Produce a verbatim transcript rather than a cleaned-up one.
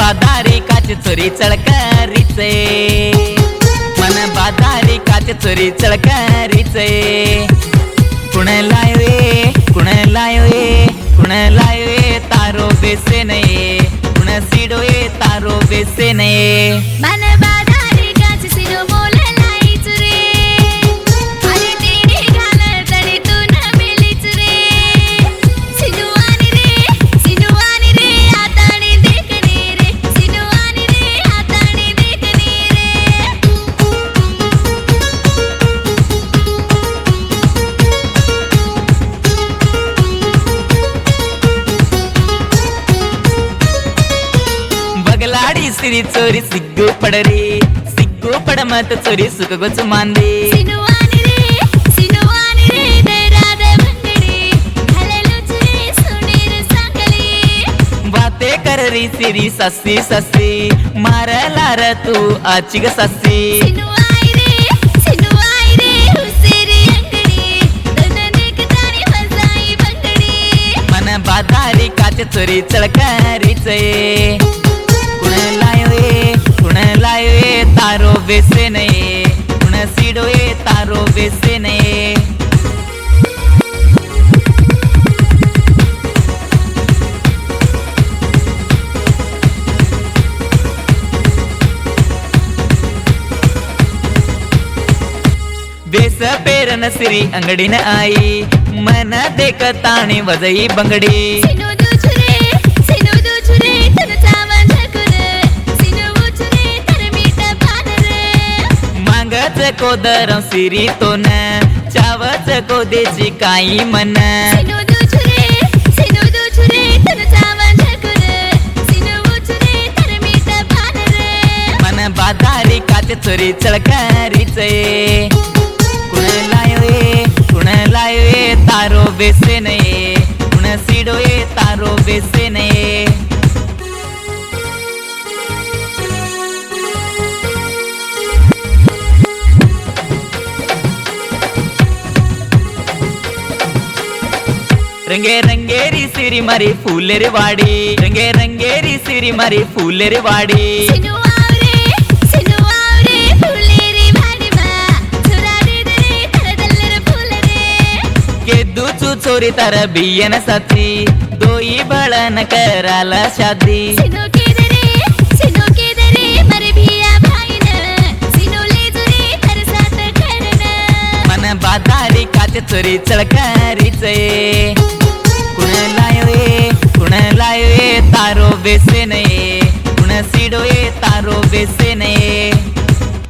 बादारी काच चोरी चळकारीचे मन बादारी काच चोरी चळकारीचे कुण लायवे कुण लायवे कुण लायवे तारो बेसे नये कुण सिडोए तारो बेसे नये मन बादारी काच सिडो मोल लाईच रे अरे तेरी घाल तडी तू न मिलीच रे सिनुवानी रे सिनुवानी रे आताणी देखणी रे सिनुवानी रे आताणी देखणी बगलाडी सिरी चोरी सिग्गू पडरे सिग्गू पड मत चोरी सुख गोच मांदे सिनुवानी रे सिनुवानी रे दराद भंगडी घाललुच रे सुनीर सांगली बाते कररी सिरी सस्सी सस्सी मारला र तू आची ग सस्सी सिनुवाई रे सिनुवाई रे हुसेरी अंगडी दननेक तारी फसाई बंगडी मन बादारी काच चोरी चळकारीचे कुण लायवे कुण लायवे तारो बेसे नये कुण सिडोए तारो बेसे नये बेस पेरन सिरी अंगडीन आई मन देख ताणी वजई बंगडी सिनु दुचरे सिनु दुचरे तन चावन झकुन सिनु उचरे तन मीठ पानर मांगच कोदरम सिरी तोन चावच कोदेची काई मन सिनु दुचरे सिनु दुचरे तन चावन झकुन सिनु उचरे तन मीठ पानर मन बादारी काच चोरी चळकारीचे कुण लायवे कुण लायवे तारो बेसे नये कुण सिडोए तारो बेसे नये रंगे रंगेरी सिरी मारी फुलेरी वाडी रंगे रंगेरी सिरी मारी फुलेरी वाडी सिनु आवरे सिनु आवरे फुलेरी भाडीमा सुरारी दरे तर दल्लर फुलरे केदू चू चोरी तार बियन साथी दोई बळन कराला शादी सिनु के दरे सिनु के दरे मर भिया भाईन सिनु ले जुरे तर साथ करन मन बादारी काच चोरी चळकारीचे कुण लायवे कुण लायवे तारो बेसे नये कुण सिडोए तारो बेसे नये